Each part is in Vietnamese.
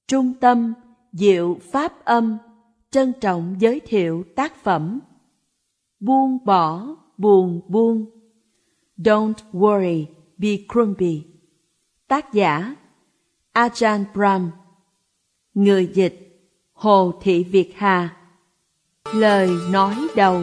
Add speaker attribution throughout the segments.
Speaker 1: Trung tâm Diệu Pháp Âm trân trọng giới thiệu tác phẩm Buông bỏ buồn buông. Don't worry, be grumpy. Tác giả Ajahn Brahm. Người dịch Hồ Thị Việt Hà. Lời nói đầu.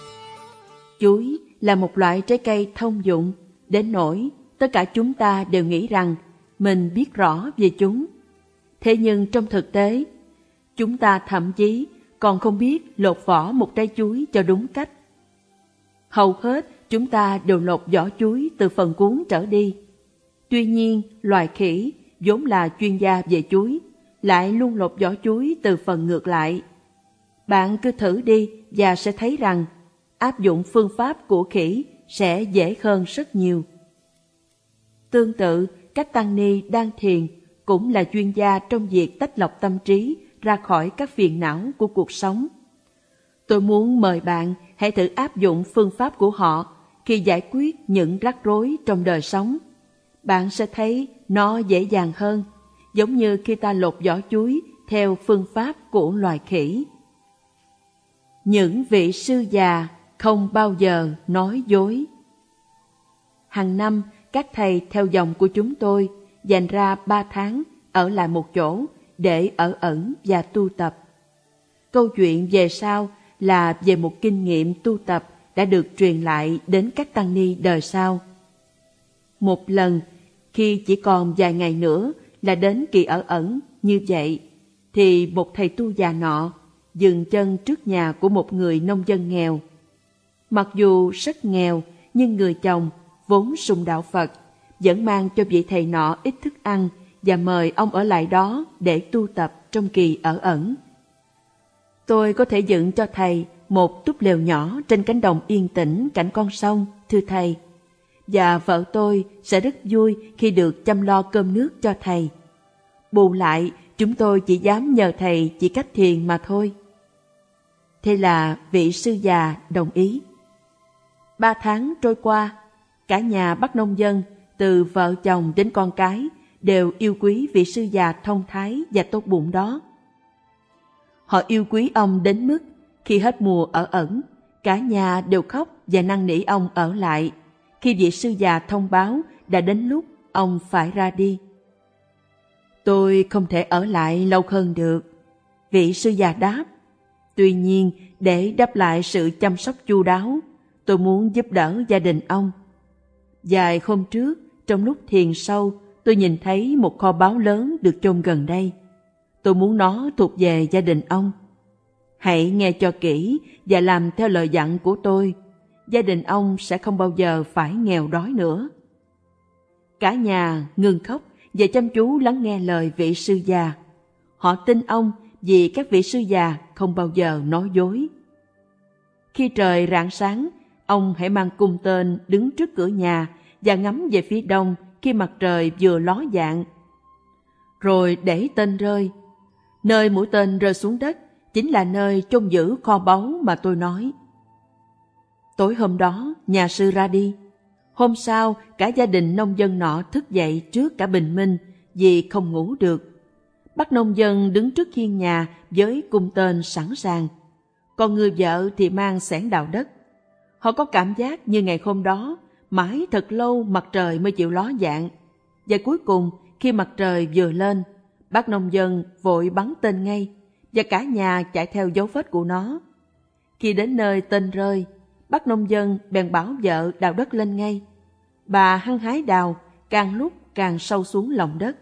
Speaker 1: Chuối là một loại trái cây thông dụng đến nỗi tất cả chúng ta đều nghĩ rằng mình biết rõ về chúng. Thế nhưng trong thực tế, chúng ta thậm chí còn không biết lột vỏ một trái chuối cho đúng cách. Hầu hết chúng ta đều lột vỏ chuối từ phần cuống trở đi. Tuy nhiên, loài khỉ vốn là chuyên gia về chuối, lại luôn lột vỏ chuối từ phần ngược lại. Bạn cứ thử đi và sẽ thấy rằng áp dụng phương pháp của khỉ sẽ dễ hơn rất nhiều. Tương tự, các tăng ni đang thiền cũng là chuyên gia trong việc tách lọc tâm trí ra khỏi các phiền não của cuộc sống. Tôi muốn mời bạn hãy thử áp dụng phương pháp của họ khi giải quyết những rắc rối trong đời sống. Bạn sẽ thấy nó dễ dàng hơn, giống như khi ta lột vỏ chuối theo phương pháp của loài khỉ. Những vị sư già không bao giờ nói dối. Hàng năm, các thầy theo dòng của chúng tôi dành ra 3 tháng ở lại một chỗ để ở ẩn và tu tập. Câu chuyện về sau là về một kinh nghiệm tu tập đã được truyền lại đến các tăng ni đời sau. Một lần, khi chỉ còn vài ngày nữa là đến kỳ ở ẩn như vậy, thì một thầy tu già nọ dừng chân trước nhà của một người nông dân nghèo. Mặc dù rất nghèo, nhưng người chồng, vốn sùng đạo Phật, vẫn mang cho vị thầy nọ ít thức ăn và mời ông ở lại đó để tu tập trong kỳ ở ẩn. Tôi có thể dựng cho thầy một túp lều nhỏ trên cánh đồng yên tĩnh cạnh con sông, thưa thầy. Và vợ tôi sẽ rất vui khi được chăm lo cơm nước cho thầy. Bù lại, chúng tôi chỉ dám nhờ thầy chỉ cách thiền mà thôi. Thế là vị sư già đồng ý. 3 tháng trôi qua, cả nhà bác nông dân, từ vợ chồng đến con cái, đều yêu quý vị sư già thông thái và tốt bụng đó. Họ yêu quý ông đến mức khi hết mùa ở ẩn, cả nhà đều khóc và năn nỉ ông ở lại khi vị sư già thông báo đã đến lúc ông phải ra đi. Tôi không thể ở lại lâu hơn được, vị sư già đáp. Tuy nhiên, để đáp lại sự chăm sóc chu đáo, tôi muốn giúp đỡ gia đình ông. Vài hôm trước, trong lúc thiền sâu, tôi nhìn thấy một kho báu lớn được chôn gần đây. Tôi muốn nó thuộc về gia đình ông. Hãy nghe cho kỹ và làm theo lời dặn của tôi. Gia đình ông sẽ không bao giờ phải nghèo đói nữa. Cả nhà ngừng khóc và chăm chú lắng nghe lời vị sư già. Họ tin ông vì các vị sư già không bao giờ nói dối. Khi trời rạng sáng, ông hãy mang cung tên đứng trước cửa nhà và ngắm về phía đông khi mặt trời vừa ló dạng. Rồi để tên rơi. Nơi mũi tên rơi xuống đất chính là nơi chôn giữ kho báu mà tôi nói. Tối hôm đó, nhà sư ra đi. Hôm sau, cả gia đình nông dân nọ thức dậy trước cả bình minh vì không ngủ được. Bác nông dân đứng trước hiên nhà với cung tên sẵn sàng. Còn người vợ thì mang xẻng đào đất. Họ có cảm giác như ngày hôm đó, mãi thật lâu mặt trời mới chịu ló dạng. Và cuối cùng, khi mặt trời vừa lên, bác nông dân vội bắn tên ngay, và cả nhà chạy theo dấu vết của nó. Khi đến nơi tên rơi, bác nông dân bèn bảo vợ đào đất lên ngay. Bà hăng hái đào, càng lúc càng sâu xuống lòng đất.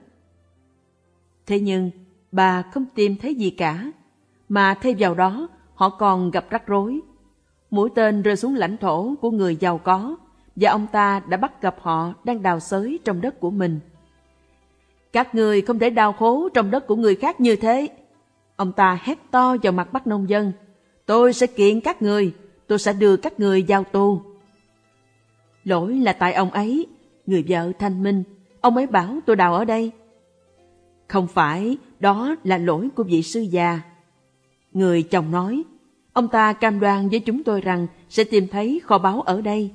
Speaker 1: Thế nhưng, bà không tìm thấy gì cả, mà thay vào đó, họ còn gặp rắc rối. Mũi tên rơi xuống lãnh thổ của người giàu có, và ông ta đã bắt gặp họ đang đào xới trong đất của mình. Các người không thể đào hố trong đất của người khác như thế. Ông ta hét to vào mặt bác nông dân. Tôi sẽ kiện các người, tôi sẽ đưa các người vào tù. Lỗi là tại ông ấy, người vợ thanh minh. Ông ấy bảo tôi đào ở đây. Không phải, đó là lỗi của vị sư già. Người chồng nói, ông ta cam đoan với chúng tôi rằng sẽ tìm thấy kho báu ở đây.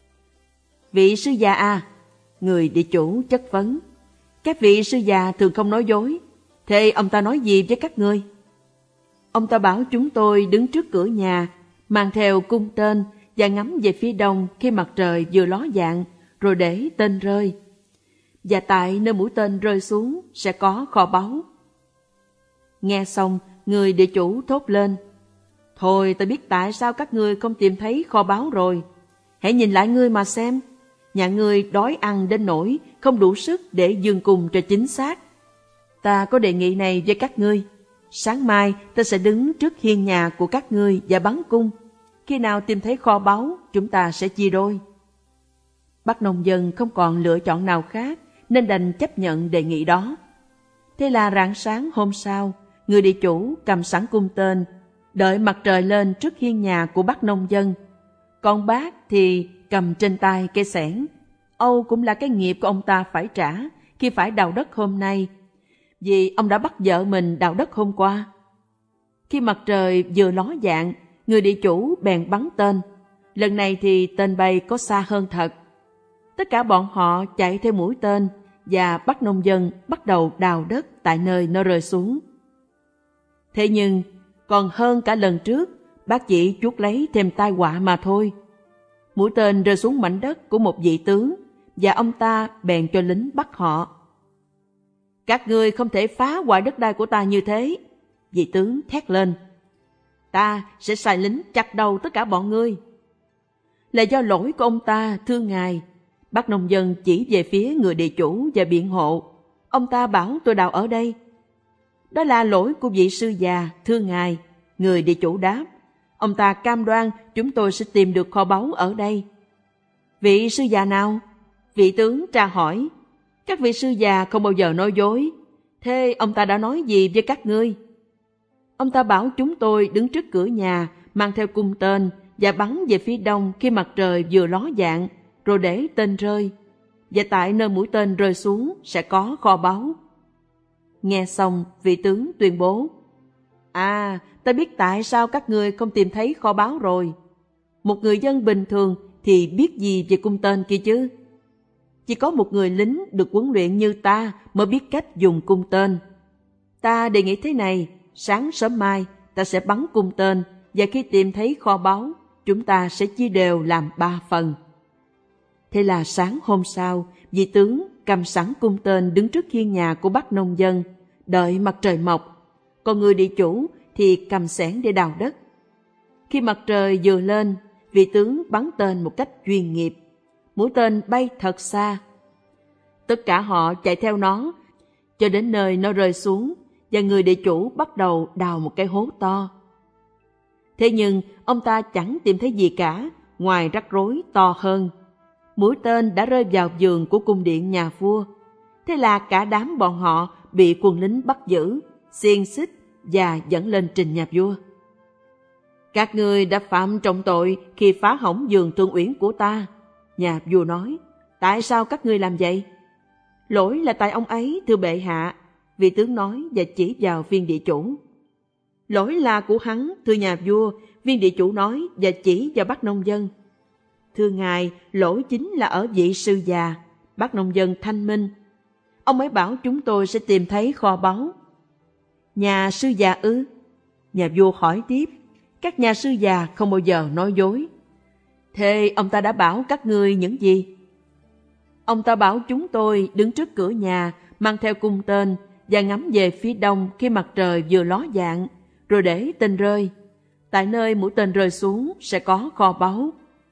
Speaker 1: Vị sư già à, người địa chủ chất vấn. Các vị sư già thường không nói dối. Thế ông ta nói gì với các ngươi? Ông ta bảo chúng tôi đứng trước cửa nhà, mang theo cung tên và ngắm về phía đông khi mặt trời vừa ló dạng, rồi để tên rơi. Và tại nơi mũi tên rơi xuống sẽ có kho báu. Nghe xong, người địa chủ thốt lên: Thôi ta biết tại sao các ngươi không tìm thấy kho báu rồi. Hãy nhìn lại ngươi mà xem. Nhà ngươi đói ăn đến nỗi không đủ sức để dương cung cho chính xác. Ta có đề nghị này với các ngươi. Sáng mai ta sẽ đứng trước hiên nhà của các ngươi và bắn cung. Khi nào tìm thấy kho báu, chúng ta sẽ chia đôi. Bác nông dân không còn lựa chọn nào khác nên đành chấp nhận đề nghị đó. Thế là rạng sáng hôm sau, người địa chủ cầm sẵn cung tên, đợi mặt trời lên trước hiên nhà của bác nông dân. Còn bác thì cầm trên tay cây xẻng. Âu cũng là cái nghiệp của ông ta phải trả khi phải đào đất hôm nay, vì ông đã bắt vợ mình đào đất hôm qua. Khi mặt trời vừa ló dạng, người địa chủ bèn bắn tên. Lần này thì tên bay có xa hơn thật. Tất cả bọn họ chạy theo mũi tên và bác nông dân bắt đầu đào đất tại nơi nó rơi xuống. Thế nhưng, còn hơn cả lần trước, bác chỉ chuốc lấy thêm tai họa mà thôi. Mũi tên rơi xuống mảnh đất của một vị tướng và ông ta bèn cho lính bắt họ. Các ngươi không thể phá hoại đất đai của ta như thế, vị tướng thét lên. Ta sẽ sai lính chặt đầu tất cả bọn ngươi. Là do lỗi của ông ta, thưa ngài. Bác nông dân chỉ về phía người địa chủ và biện hộ. Ông ta bảo tôi đào ở đây. Đó là lỗi của vị sư già, thưa ngài. Người địa chủ đáp. Ông ta cam đoan chúng tôi sẽ tìm được kho báu ở đây. Vị sư già nào? Vị tướng tra hỏi. Các vị sư già không bao giờ nói dối. Thế ông ta đã nói gì với các ngươi? Ông ta bảo chúng tôi đứng trước cửa nhà, mang theo cung tên và bắn về phía đông khi mặt trời vừa ló dạng, rồi để tên rơi. Và tại nơi mũi tên rơi xuống sẽ có kho báu. Nghe xong, vị tướng tuyên bố. Ta biết tại sao các ngươi không tìm thấy kho báu rồi. Một người dân bình thường thì biết gì về cung tên kia chứ? Chỉ có một người lính được huấn luyện như ta mới biết cách dùng cung tên. Ta đề nghị thế này, sáng sớm mai ta sẽ bắn cung tên và khi tìm thấy kho báu, chúng ta sẽ chia đều làm 3 phần. Thế là sáng hôm sau, vị tướng cầm sẵn cung tên đứng trước hiên nhà của bác nông dân, đợi mặt trời mọc. Còn người địa chủ thì cầm xẻng để đào đất. Khi mặt trời vừa lên, vị tướng bắn tên một cách chuyên nghiệp. Mũi tên bay thật xa. Tất cả họ chạy theo nó, cho đến nơi nó rơi xuống, và người địa chủ bắt đầu đào một cái hố to. Thế nhưng, ông ta chẳng tìm thấy gì cả, ngoài rắc rối to hơn. Mũi tên đã rơi vào vườn của cung điện nhà vua. Thế là cả đám bọn họ bị quân lính bắt giữ, xiên xích và dẫn lên trình nhà vua. Các ngươi đã phạm trọng tội khi phá hỏng vườn Tương Uyển của ta. Nhà vua nói, tại sao các ngươi làm vậy? Lỗi là tại ông ấy, thưa bệ hạ, vị tướng nói và chỉ vào viên địa chủ. Lỗi là của hắn, thưa nhà vua, viên địa chủ nói và chỉ vào bác nông dân. Thưa ngài, lỗi chính là ở vị sư già, bác nông dân thanh minh. Ông ấy bảo chúng tôi sẽ tìm thấy kho báu. Nhà sư già ư? Nhà vua hỏi tiếp. Các nhà sư già không bao giờ nói dối. Thế ông ta đã bảo các ngươi những gì? Ông ta bảo chúng tôi đứng trước cửa nhà, mang theo cung tên và ngắm về phía đông khi mặt trời vừa ló dạng, rồi để tên rơi. Tại nơi mũi tên rơi xuống sẽ có kho báu.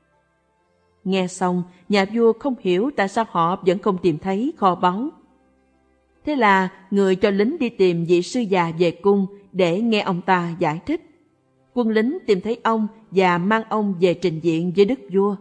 Speaker 1: Nghe xong, nhà vua không hiểu tại sao họ vẫn không tìm thấy kho báu. Thế là người cho lính đi tìm vị sư già về cung để nghe ông ta giải thích. Quân lính tìm thấy ông và mang ông về trình diện với đức vua.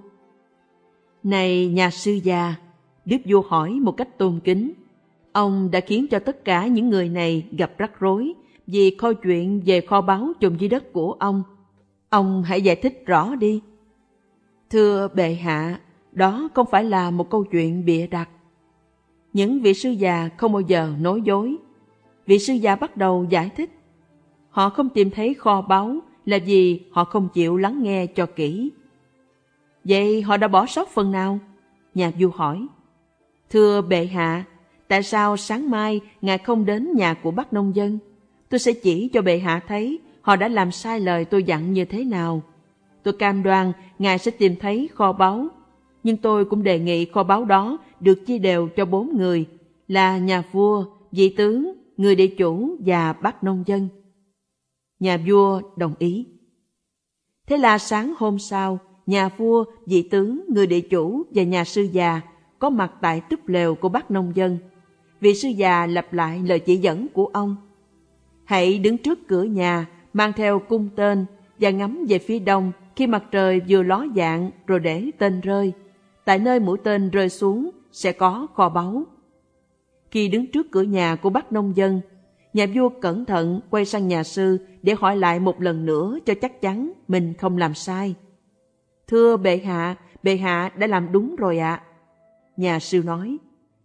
Speaker 1: Này nhà sư già, đức vua hỏi một cách tôn kính. Ông đã khiến cho tất cả những người này gặp rắc rối vì câu chuyện về kho báu chôn dưới đất của ông. Ông hãy giải thích rõ đi. Thưa bệ hạ, đó không phải là một câu chuyện bịa đặt. Những vị sư già không bao giờ nói dối. Vị sư già bắt đầu giải thích. Họ không tìm thấy kho báu là vì họ không chịu lắng nghe cho kỹ. Vậy họ đã bỏ sót phần nào? Nhà vua hỏi. Thưa bệ hạ, tại sao sáng mai Ngài không đến nhà của bác nông dân? Tôi sẽ chỉ cho bệ hạ thấy họ đã làm sai lời tôi dặn như thế nào. Tôi cam đoan Ngài sẽ tìm thấy kho báu, nhưng tôi cũng đề nghị kho báu đó được chia đều cho 4 người, là nhà vua, vị tướng, người địa chủ và bác nông dân. Nhà vua đồng ý. Thế là sáng hôm sau, nhà vua, vị tướng, người địa chủ và nhà sư già có mặt tại túp lều của bác nông dân. Vị sư già lặp lại lời chỉ dẫn của ông. Hãy đứng trước cửa nhà, mang theo cung tên và ngắm về phía đông khi mặt trời vừa ló dạng, rồi để tên rơi. Tại nơi mũi tên rơi xuống sẽ có kho báu. Khi đứng trước cửa nhà của bác nông dân, nhà vua cẩn thận quay sang nhà sư để hỏi lại một lần nữa cho chắc chắn mình không làm sai. Thưa bệ hạ đã làm đúng rồi ạ. Nhà sư nói.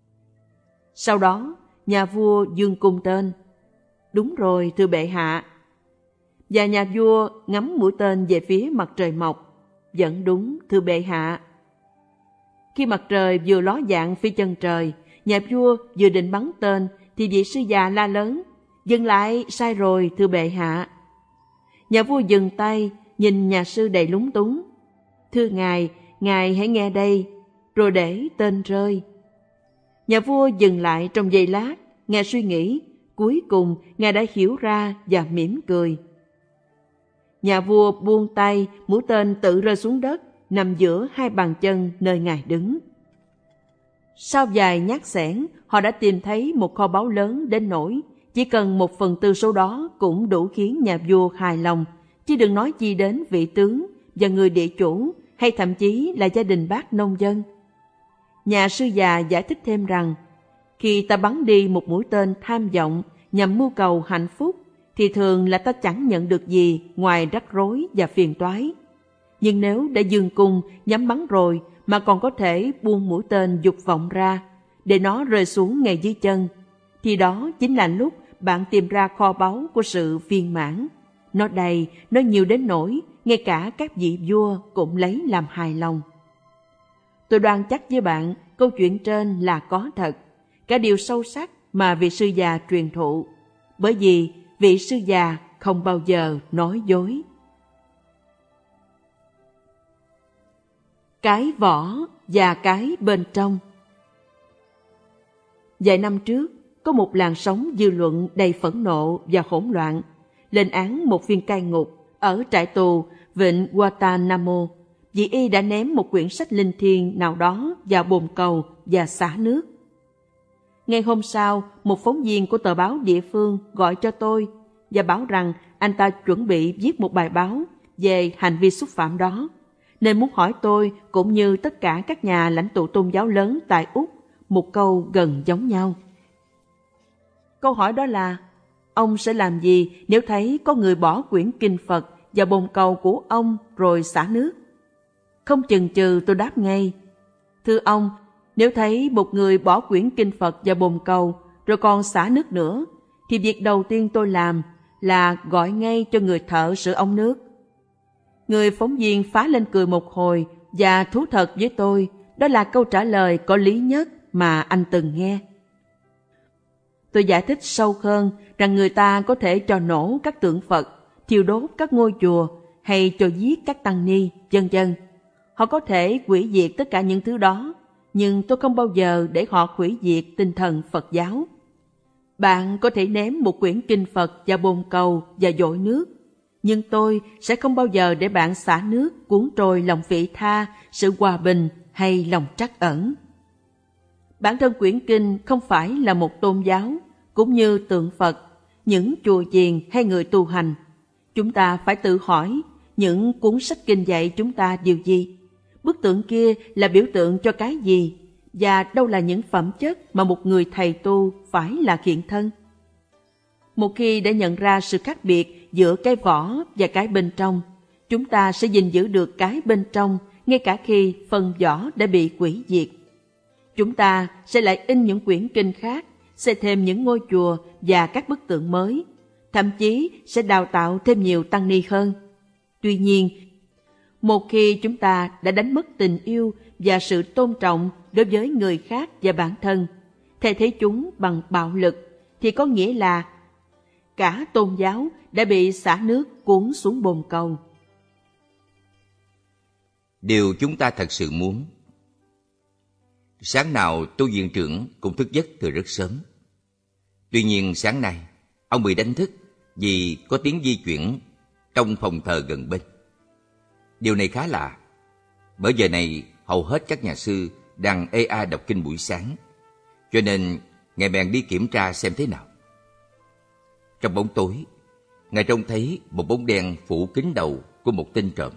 Speaker 1: Sau đó, nhà vua giương cung tên. Đúng rồi, thưa bệ hạ. Và nhà vua ngắm mũi tên về phía mặt trời mọc. Vẫn đúng, thưa bệ hạ. Khi mặt trời vừa ló dạng phía chân trời, nhà vua vừa định bắn tên thì vị sư già la lớn. Dừng lại, sai rồi, thưa bệ hạ. Nhà vua dừng tay, nhìn nhà sư đầy lúng túng. Thưa ngài hãy nghe đây, rồi để tên rơi. Nhà vua dừng lại trong giây lát, ngài suy nghĩ, cuối cùng ngài đã hiểu ra và mỉm cười. Nhà vua buông tay, mũi tên tự rơi xuống đất, nằm giữa 2 bàn chân nơi ngài đứng. Sau vài nhát xẻng, họ đã tìm thấy một kho báu lớn đến nỗi chỉ cần 1/4 số đó cũng đủ khiến nhà vua hài lòng, chứ đừng nói chi đến vị tướng và người địa chủ, hay thậm chí là gia đình bác nông dân. Nhà sư già giải thích thêm rằng, khi ta bắn đi một mũi tên tham vọng nhằm mưu cầu hạnh phúc, thì thường là ta chẳng nhận được gì ngoài rắc rối và phiền toái. Nhưng nếu đã dương cung nhắm bắn rồi mà còn có thể buông mũi tên dục vọng ra, để nó rơi xuống ngay dưới chân, thì đó chính là lúc bạn tìm ra kho báu của sự viên mãn. Nó đầy, nó nhiều đến nỗi ngay cả các vị vua cũng lấy làm hài lòng. Tôi đoan chắc với bạn, câu chuyện trên là có thật, cả điều sâu sắc mà vị sư già truyền thụ, bởi vì vị sư già không bao giờ nói dối. Cái vỏ và cái bên trong. Vài năm trước, có một làn sóng dư luận đầy phẫn nộ và hỗn loạn lên án một viên cai ngục ở trại tù vịnh Guantanamo vì y đã ném một quyển sách linh thiêng nào đó vào bồn cầu và xả nước. Ngày hôm sau, một phóng viên của tờ báo địa phương gọi cho tôi và bảo rằng anh ta chuẩn bị viết một bài báo về hành vi xúc phạm đó, nên muốn hỏi tôi cũng như tất cả các nhà lãnh tụ tôn giáo lớn tại Úc một câu gần giống nhau. Câu hỏi đó là, ông sẽ làm gì nếu thấy có người bỏ quyển kinh Phật vào bồn cầu của ông rồi xả nước? Không chần chừ tôi đáp ngay, thưa ông, nếu thấy một người bỏ quyển kinh Phật vào bồn cầu rồi còn xả nước nữa, thì việc đầu tiên tôi làm là gọi ngay cho người thợ sửa ống nước. Người phóng viên phá lên cười một hồi và thú thật với tôi, đó là câu trả lời có lý nhất mà anh từng nghe. Tôi giải thích sâu hơn rằng người ta có thể cho nổ các tượng Phật, thiêu đốt các ngôi chùa hay cho giết các tăng ni, vân vân. Họ có thể hủy diệt tất cả những thứ đó, nhưng tôi không bao giờ để họ hủy diệt tinh thần Phật giáo. Bạn có thể ném một quyển kinh Phật vào bồn cầu và dội nước, nhưng tôi sẽ không bao giờ để bạn xả nước cuốn trôi lòng vị tha, sự hòa bình hay lòng trắc ẩn. Bản thân quyển kinh không phải là một tôn giáo, cũng như tượng Phật, những chùa chiền hay người tu hành. Chúng ta phải tự hỏi, những cuốn sách kinh dạy chúng ta điều gì? Bức tượng kia là biểu tượng cho cái gì? Và đâu là những phẩm chất mà một người thầy tu phải là hiện thân? Một khi đã nhận ra sự khác biệt giữa cái vỏ và cái bên trong, chúng ta sẽ gìn giữ được cái bên trong ngay cả khi phần vỏ đã bị hủy diệt. Chúng ta sẽ lại in những quyển kinh khác, xây thêm những ngôi chùa và các bức tượng mới, thậm chí sẽ đào tạo thêm nhiều tăng ni hơn. Tuy nhiên, một khi chúng ta đã đánh mất tình yêu và sự tôn trọng đối với người khác và bản thân, thay thế chúng bằng bạo lực thì có nghĩa là cả tôn giáo đã bị xả nước cuốn xuống bồn cầu.
Speaker 2: Điều chúng ta thật sự muốn. Sáng nào tu viện trưởng cũng thức giấc từ rất sớm. Tuy nhiên sáng nay, ông bị đánh thức vì có tiếng di chuyển trong phòng thờ gần bên. Điều này khá lạ, bởi giờ này hầu hết các nhà sư đang ê a đọc kinh buổi sáng, cho nên Ngài bèn đi kiểm tra xem thế nào. Trong bóng tối, Ngài trông thấy một bóng đen phủ kín đầu của một tên trộm.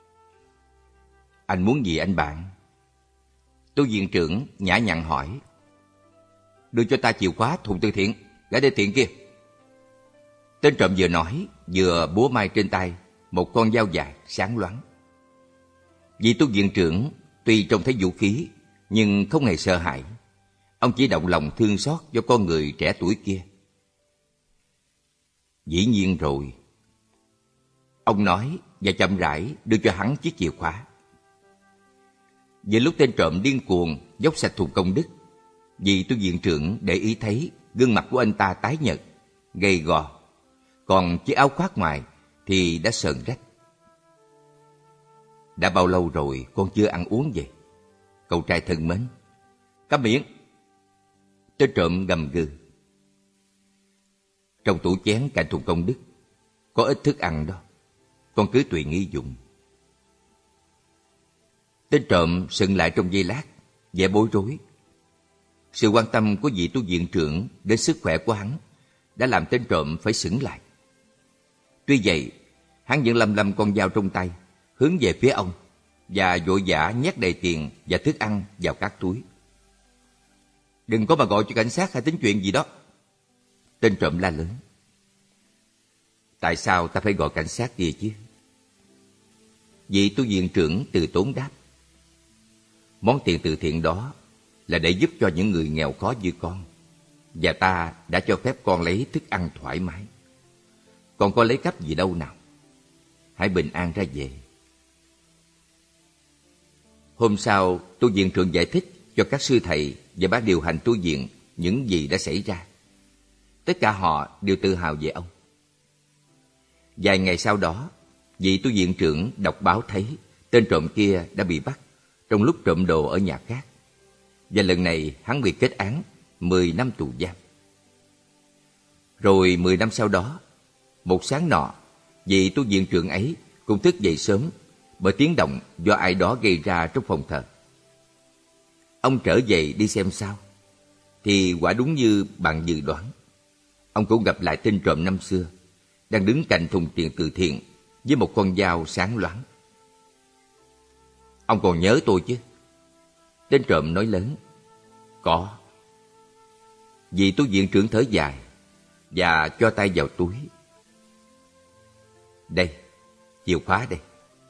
Speaker 2: Anh muốn gì anh bạn? Tu viện trưởng nhã nhặn hỏi. Đưa cho ta chìa khóa thùng từ thiện, gã đê tiện kia. Tên trộm vừa nói, vừa búa mai trên tay một con dao dài sáng loáng. Vị tu viện trưởng tuy trông thấy vũ khí, nhưng không hề sợ hãi. Ông chỉ động lòng thương xót cho con người trẻ tuổi kia. Dĩ nhiên rồi. Ông nói và chậm rãi đưa cho hắn chiếc chìa khóa. Giữa lúc tên trộm điên cuồng dốc sạch thùng công đức, vị tu viện trưởng để ý thấy gương mặt của anh ta tái nhợt, gầy gò, còn chiếc áo khoác ngoài thì đã sờn rách. Đã bao lâu rồi con chưa ăn uống vậy? Cậu trai thân mến. Câm miệng! Tên trộm gầm gừ. Trong tủ chén cạnh thùng công đức có ít thức ăn đó, con cứ tùy nghi dùng. Tên trộm sững lại trong giây lát, vẻ bối rối. Sự quan tâm của vị tu viện trưởng đến sức khỏe của hắn đã làm tên trộm phải sững lại. Tuy vậy, hắn vẫn lăm lăm con dao trong tay, hướng về phía ông và vội vã nhét đầy tiền và thức ăn vào các túi. Đừng có mà gọi cho cảnh sát hay tính chuyện gì đó. Tên trộm la lớn. Tại sao ta phải gọi cảnh sát kia chứ? Vị tu viện trưởng từ tốn đáp. Món tiền từ thiện đó là để giúp cho những người nghèo khó như con, và ta đã cho phép con lấy thức ăn thoải mái. Con có lấy cắp gì đâu nào. Hãy bình an ra về. Hôm sau, tu viện trưởng giải thích cho các sư thầy và ban điều hành tu viện những gì đã xảy ra. Tất cả họ đều tự hào về ông. Vài ngày sau đó, vị tu viện trưởng đọc báo thấy tên trộm kia đã bị bắt trong lúc trộm đồ ở nhà khác. Và lần này hắn bị kết án 10 năm tù giam. Rồi 10 năm sau đó, một sáng nọ, vị tu viện trưởng ấy cũng thức dậy sớm bởi tiếng động do ai đó gây ra trong phòng thờ. Ông trở về đi xem sao, thì quả đúng như bạn dự đoán. Ông cũng gặp lại tên trộm năm xưa, đang đứng cạnh thùng tiền từ thiện với một con dao sáng loáng. Ông còn nhớ tôi chứ? Tên trộm nói lớn. Có. Vị tu viện trưởng thở dài và cho tay vào túi. Đây, chìa khóa đây.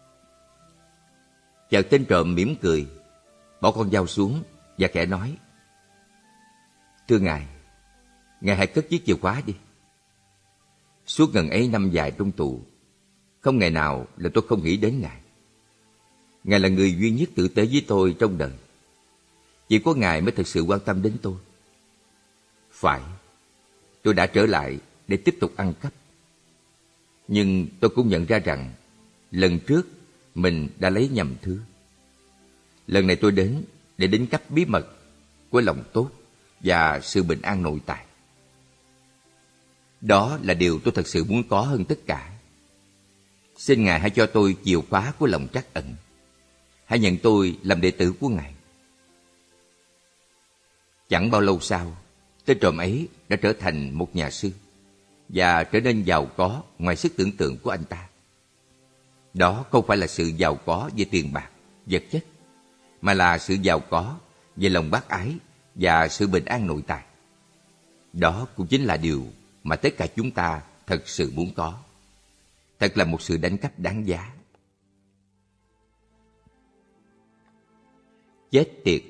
Speaker 2: Chợt tên trộm mỉm cười, bỏ con dao xuống và khẽ nói. Thưa ngài hãy cất chiếc chìa khóa đi. Suốt ngần ấy năm dài trong tù, không ngày nào là tôi không nghĩ đến ngài. Ngài là người duy nhất tử tế với tôi trong đời. Chỉ có ngài mới thực sự quan tâm đến tôi. Phải, tôi đã trở lại để tiếp tục ăn cắp. Nhưng tôi cũng nhận ra rằng lần trước mình đã lấy nhầm thứ. Lần này tôi đến để đánh cắp bí mật của lòng tốt và sự bình an nội tại. Đó là điều tôi thật sự muốn có hơn tất cả. Xin ngài hãy cho tôi chìa khóa của lòng trắc ẩn. Hãy nhận tôi làm đệ tử của ngài. Chẳng bao lâu sau, tên trộm ấy đã trở thành một nhà sư và trở nên giàu có ngoài sức tưởng tượng của anh ta. Đó không phải là sự giàu có về tiền bạc, vật chất, mà là sự giàu có về lòng bác ái và sự bình an nội tại. Đó cũng chính là điều mà tất cả chúng ta thật sự muốn có. Thật là một sự đánh cắp đáng giá. Chết tiệt!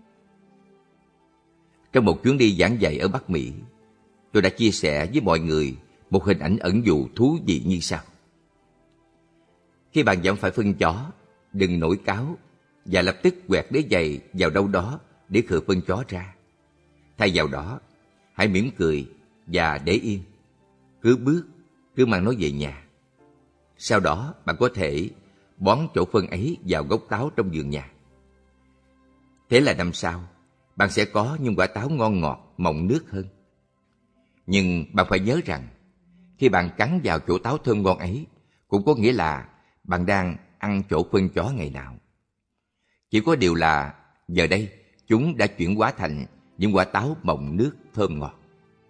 Speaker 2: Trong một chuyến đi giảng dạy ở Bắc Mỹ, tôi đã chia sẻ với mọi người một hình ảnh ẩn dụ thú vị như sau. Khi bạn dẫm phải phân chó, đừng nổi cáu và lập tức quẹt đế giày vào đâu đó để khử phân chó ra. Thay vào đó, hãy mỉm cười và để yên. Cứ mang nó về nhà. Sau đó bạn có thể bón chỗ phân ấy vào gốc táo trong vườn nhà. Thế là năm sau, bạn sẽ có những quả táo ngon ngọt, mọng nước hơn. Nhưng bạn phải nhớ rằng, khi bạn cắn vào chỗ táo thơm ngon ấy, cũng có nghĩa là bạn đang ăn chỗ phân chó ngày nào. Chỉ có điều là giờ đây chúng đã chuyển hóa thành những quả táo mọng nước thơm ngọt.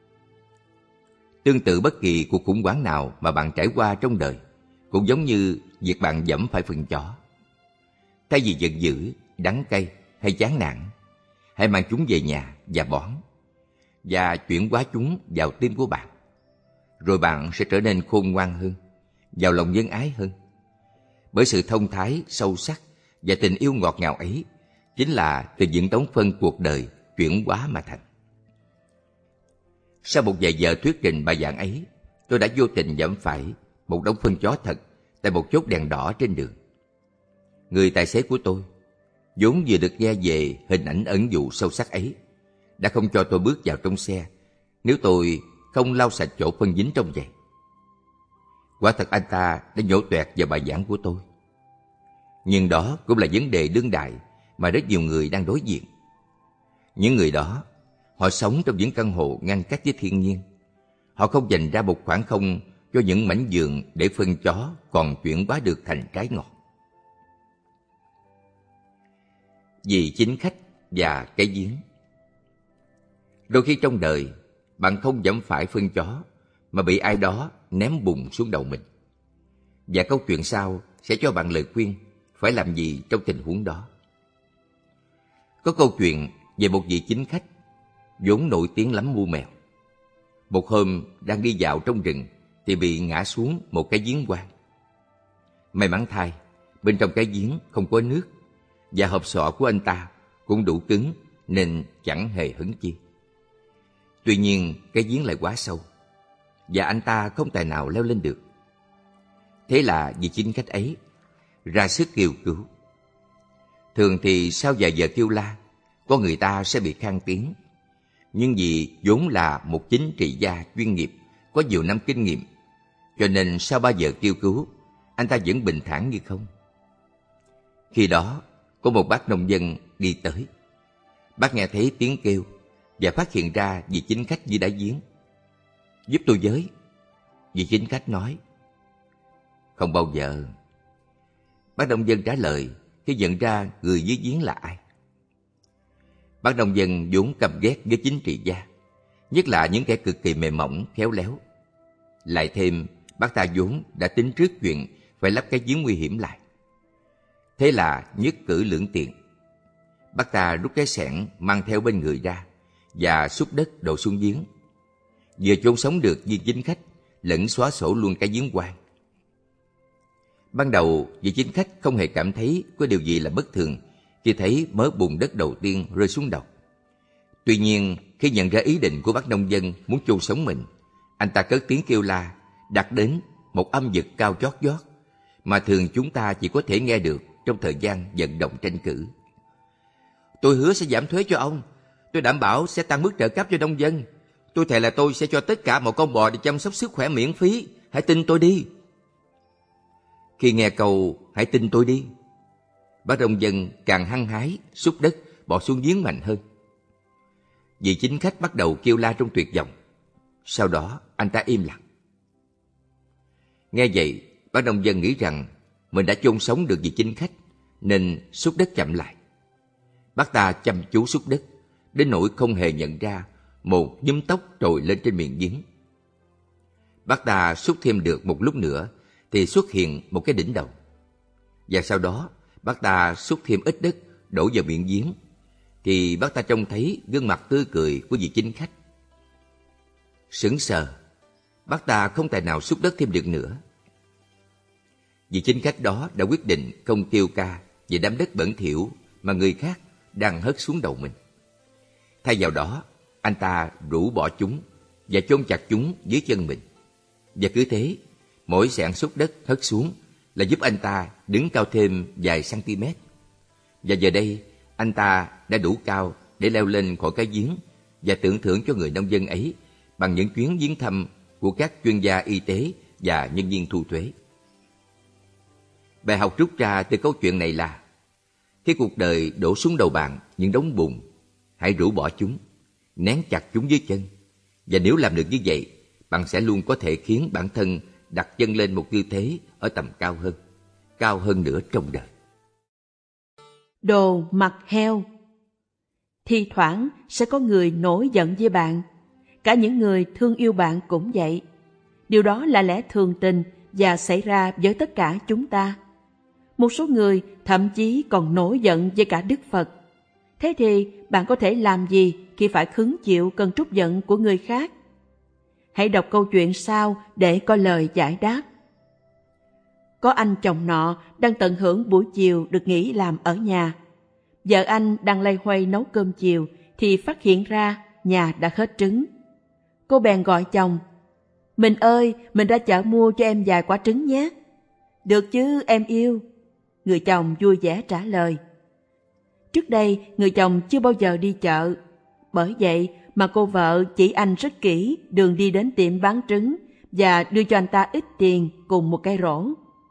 Speaker 2: Tương tự bất kỳ cuộc khủng hoảng nào mà bạn trải qua trong đời, cũng giống như việc bạn dẫm phải phân chó. Thay vì giận dữ, đắng cay hay chán nản, hãy mang chúng về nhà và bón, và chuyển hóa chúng vào tim của bạn. Rồi bạn sẽ trở nên khôn ngoan hơn, giàu lòng nhân ái hơn. Bởi sự thông thái, sâu sắc và tình yêu ngọt ngào ấy chính là từ những đống phân cuộc đời chuyển hóa mà thành. Sau một vài giờ thuyết trình bài giảng ấy, tôi đã vô tình dẫm phải một đống phân chó thật tại một chốt đèn đỏ trên đường. Người tài xế của tôi, vốn vừa được nghe về hình ảnh ẩn dụ sâu sắc ấy, đã không cho tôi bước vào trong xe nếu tôi không lau sạch chỗ phân dính trong giày. Quả thật anh ta đã nhổ toẹt vào bài giảng của tôi. Nhưng đó cũng là vấn đề đương đại mà rất nhiều người đang đối diện. Những người đó, họ sống trong những căn hộ ngăn cách với thiên nhiên. Họ không dành ra một khoảng không cho những mảnh vườn để phân chó còn chuyển hóa được thành trái ngọt. Vì chính khách và cái giếng. Đôi khi trong đời, bạn không dẫm phải phân chó mà bị ai đó ném bùn xuống đầu mình. Và câu chuyện sau sẽ cho bạn lời khuyên phải làm gì trong tình huống đó. Có câu chuyện về một vị chính khách vốn nổi tiếng lắm mưu mèo. Một hôm đang đi dạo trong rừng thì bị ngã xuống một cái giếng hoang. May mắn thay, bên trong cái giếng không có nước, và hộp sọ của anh ta cũng đủ cứng nên chẳng hề hấn chi. Tuy nhiên cái giếng lại quá sâu, và anh ta không tài nào leo lên được. Thế là vị chính khách ấy ra sức kêu cứu. Thường thì sau vài giờ kêu la, con người ta sẽ bị khan tiếng. Nhưng vì vốn là một chính trị gia chuyên nghiệp, có nhiều năm kinh nghiệm, cho nên sau 3 giờ kêu cứu, anh ta vẫn bình thản như không. Khi đó, có một bác nông dân đi tới. Bác nghe thấy tiếng kêu và phát hiện ra vị chính khách dưới đáy giếng. "Giúp tôi với." Vị chính khách nói. "Không bao giờ." Bác nông dân trả lời khi nhận ra người dưới giếng là ai. Bác nông dân vốn căm ghét với chính trị gia, nhất là những kẻ cực kỳ mềm mỏng, khéo léo. Lại thêm, bác ta vốn đã tính trước chuyện phải lắp cái giếng nguy hiểm lại. Thế là nhất cử lưỡng tiện. Bác ta rút cái xẻng mang theo bên người ra và xúc đất đổ xuống giếng. Vừa chôn sống được viên chính khách, lẫn xóa sổ luôn cái giếng hoang. Ban đầu, vị chính khách không hề cảm thấy có điều gì là bất thường khi thấy mớ bùn đất đầu tiên rơi xuống đầu. Tuy nhiên, khi nhận ra ý định của bác nông dân muốn chôn sống mình, anh ta cất tiếng kêu la, đạt đến một âm vực cao chót vót mà thường chúng ta chỉ có thể nghe được trong thời gian vận động tranh cử. "Tôi hứa sẽ giảm thuế cho ông. Tôi đảm bảo sẽ tăng mức trợ cấp cho nông dân. Tôi thề là tôi sẽ cho tất cả một con bò để chăm sóc sức khỏe miễn phí. Hãy tin tôi đi." Khi nghe câu "hãy tin tôi đi", bác nông dân càng hăng hái xúc đất bỏ xuống giếng mạnh hơn. Vị chính khách bắt đầu kêu la trong tuyệt vọng. Sau đó anh ta im lặng. Nghe vậy, bác nông dân nghĩ rằng mình đã chôn sống được vị chính khách nên xúc đất chậm lại. Bác ta chăm chú xúc đất đến nỗi không hề nhận ra một nhúm tóc trồi lên trên miệng giếng. Bác ta xúc thêm được một lúc nữa thì xuất hiện một cái đỉnh đầu. Và sau đó bác ta xúc thêm ít đất đổ vào miệng giếng thì bác ta trông thấy gương mặt tươi cười của vị chính khách. Sững sờ, bác ta không tài nào xúc đất thêm được nữa. Vị chính khách đó đã quyết định không kêu ca về đám đất bẩn thỉu mà người khác đang hất xuống đầu mình. Thay vào đó, anh ta rũ bỏ chúng và chôn chặt chúng dưới chân mình. Và cứ thế, mỗi xẻng xúc đất hất xuống là giúp anh ta đứng cao thêm vài cm. Và giờ đây, anh ta đã đủ cao để leo lên khỏi cái giếng và tưởng thưởng cho người nông dân ấy bằng những chuyến viếng thăm của các chuyên gia y tế và nhân viên thu thuế. Bài học rút ra từ câu chuyện này là khi cuộc đời đổ xuống đầu bạn những đống bùn, hãy rũ bỏ chúng, nén chặt chúng dưới chân. Và nếu làm được như vậy, bạn sẽ luôn có thể khiến bản thân đặt chân lên một tư thế ở tầm cao hơn nữa trong đời.
Speaker 1: Đồ mặt heo. Thi thoảng sẽ có người nổi giận với bạn. Cả những người thương yêu bạn cũng vậy. Điều đó là lẽ thường tình và xảy ra với tất cả chúng ta. Một số người thậm chí còn nổi giận với cả Đức Phật. Thế thì bạn có thể làm gì khi phải hứng chịu cơn trút giận của người khác? Hãy đọc câu chuyện sau để có lời giải đáp. Có anh chồng nọ đang tận hưởng buổi chiều được nghỉ làm ở nhà. Vợ anh đang loay hoay nấu cơm chiều thì phát hiện ra nhà đã hết trứng. Cô bèn gọi chồng: "Mình ơi, mình ra chợ mua cho em vài quả trứng nhé." "Được chứ em yêu," người chồng vui vẻ trả lời. Trước đây người chồng chưa bao giờ đi chợ, bởi vậy mà cô vợ chỉ anh rất kỹ đường đi đến tiệm bán trứng và đưa cho anh ta ít tiền cùng một cái rổ.